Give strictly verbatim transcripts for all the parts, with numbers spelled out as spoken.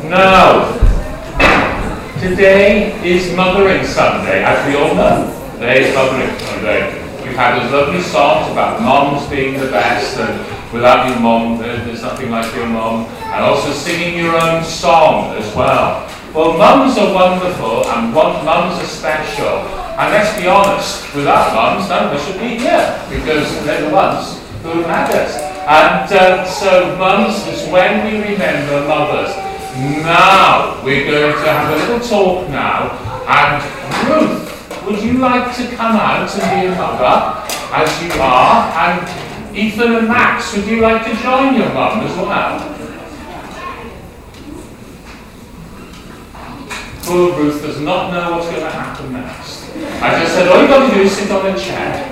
Now, today is Mothering Sunday, as we all know. Today is Mothering Sunday. We've had those lovely songs about moms being the best, and without your mom, there's nothing like your mom, and also singing your own song as well. Well, mums are wonderful, and one, mums are special. And let's be honest, without mums, none of us would be here, because they're the ones who had us. And uh, so mums is when we remember mothers. Now, we're going to have a little talk now, and Ruth, would you like to come out and be a mother, as you are? And Ethan and Max, would you like to join your mum as well? Poor Ruth does not know what's going to happen next. I just said, all you've got to do is sit on a chair.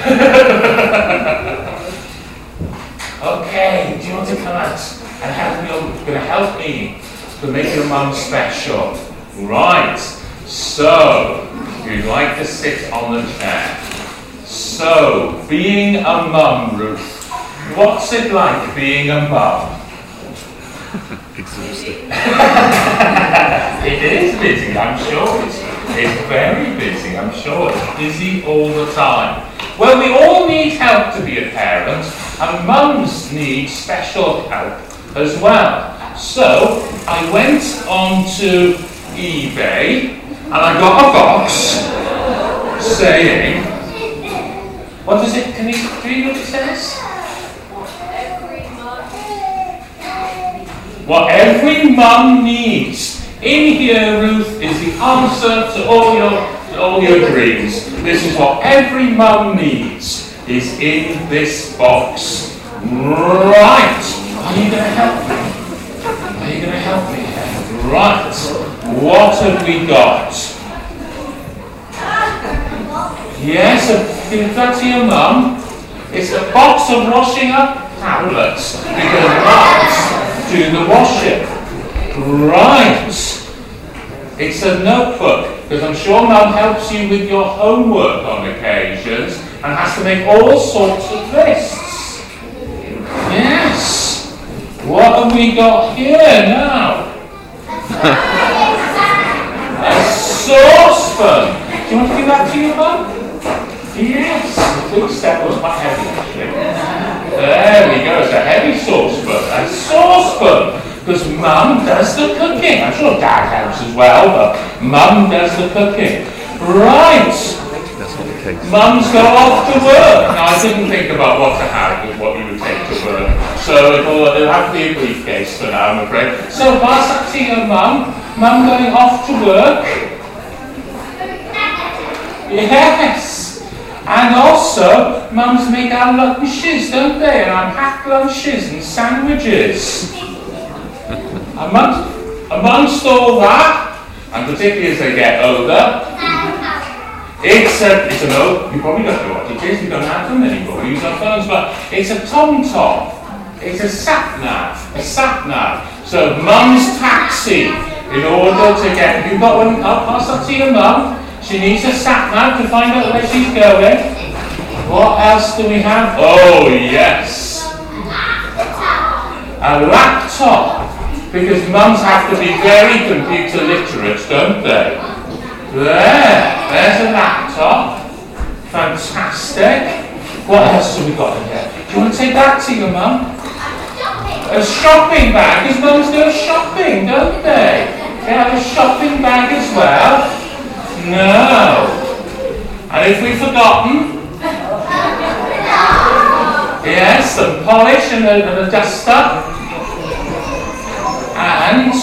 Okay, do you want to come out and help me? You're going to help me to make your mum special. Right, so you'd like to sit on the chair. So, being a mum, Ruth, what's it like being a mum? Exhausting. It is busy, I'm sure. It's, it's very busy, I'm sure. It's busy all the time. Well, we all need help to be a parent, and mums need special help as well. So, I went onto eBay, and I got a box saying, what is it? Can you read what it says? What every mum needs. In here, Ruth, is the answer to all your to all your dreams. This is what every mum needs, is in this box. Right. Are you going to help me? Are you going to help me here? Right. What have we got? Yes, a, give that to your mum. It's a box of washing up tablets, because mums do the washing. Right. It's a notebook, because I'm sure mum helps you with your homework on occasions and has to make all sorts of lists. Yes. What have we got here now? A saucepan. Do you want to give that to your mum? Yes. The big step was quite heavy, actually. There we go. It's a heavy saucepan. A saucepan. Because mum does the cooking. I'm sure dad helps as well, but mum does the cooking. Right. That's not the case. Mums go off to work. Now, I didn't think about what to have with what you would take to work. So it'll, it'll have to be a briefcase for now, I'm afraid. So pass that to your mum. Mum going off to work. Yes. And also, mums make our lunches, don't they? And our packed lunches and sandwiches. Amongst, amongst all that, and particularly as they get older, it's a, it's an old, you probably don't know what it is, we don't have them anymore, we use our phones, but it's a tom-tom, it's a sat-nav, a sat-nav. So mum's taxi, in order to get, you've got one, I'll pass that to your mum, she needs a sat-nav to find out where she's going. What else do we have? Oh yes, a laptop. Because mums have to be very computer literate, don't they? There, there's a laptop. Fantastic. What else have we got in here? Do you want to take that to your mum? A shopping bag, because mums go shopping, don't they? They have a shopping bag as well. No. And if we've forgotten, yes, some polish and a, and a duster. And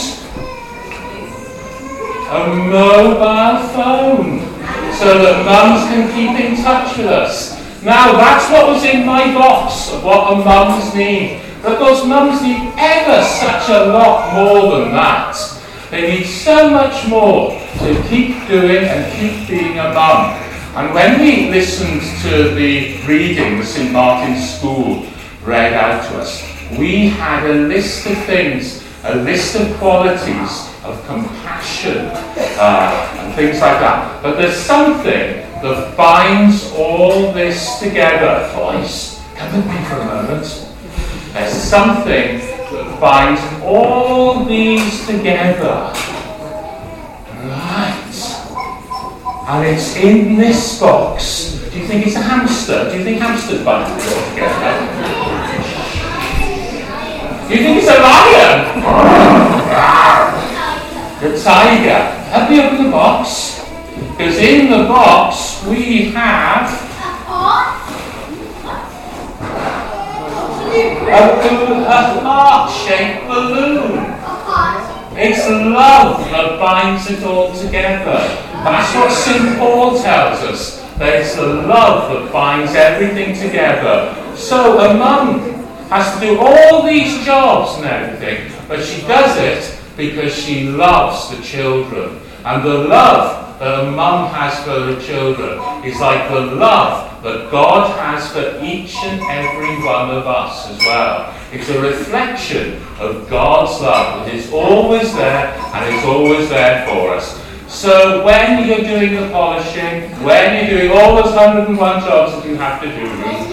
a mobile phone, so that mums can keep in touch with us. Now that's what was in my box of what a mums need. But of course mums need ever such a lot more than that. They need so much more to keep doing and keep being a mum. And when we listened to the reading the Saint Martin's School read out to us, we had a list of things, a list of qualities of compassion uh, and things like that. But there's something that binds all this together. Boys, come with me for a moment. There's something that that binds all these together. Right. And it's in this box. Do you think it's a hamster? Do you think hamsters bind it all together? Do you think it's a lion? The tiger. Have we opened the box? Because in the box we have a, a heart-shaped balloon. It's love that binds it all together. That's what Saint Paul tells us. That it's the love that binds everything together. So a mum has to do all these jobs and everything, but she does it because she loves the children. And the love that a mum has for the children is like the love that God has for each and every one of us as well. It's a reflection of God's love that is always there and is always there for us. So when you're doing the polishing, when you're doing all those one hundred and one jobs that you have to do,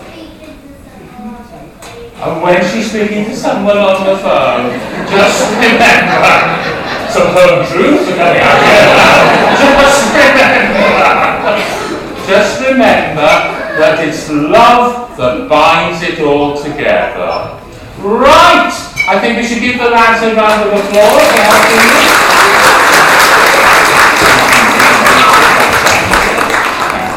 and when she's speaking to someone on the phone, just remember, some home truths are coming out here. Just remember, just remember that it's love that binds it all together. Right! I think we should give the lads a round of applause for helping me.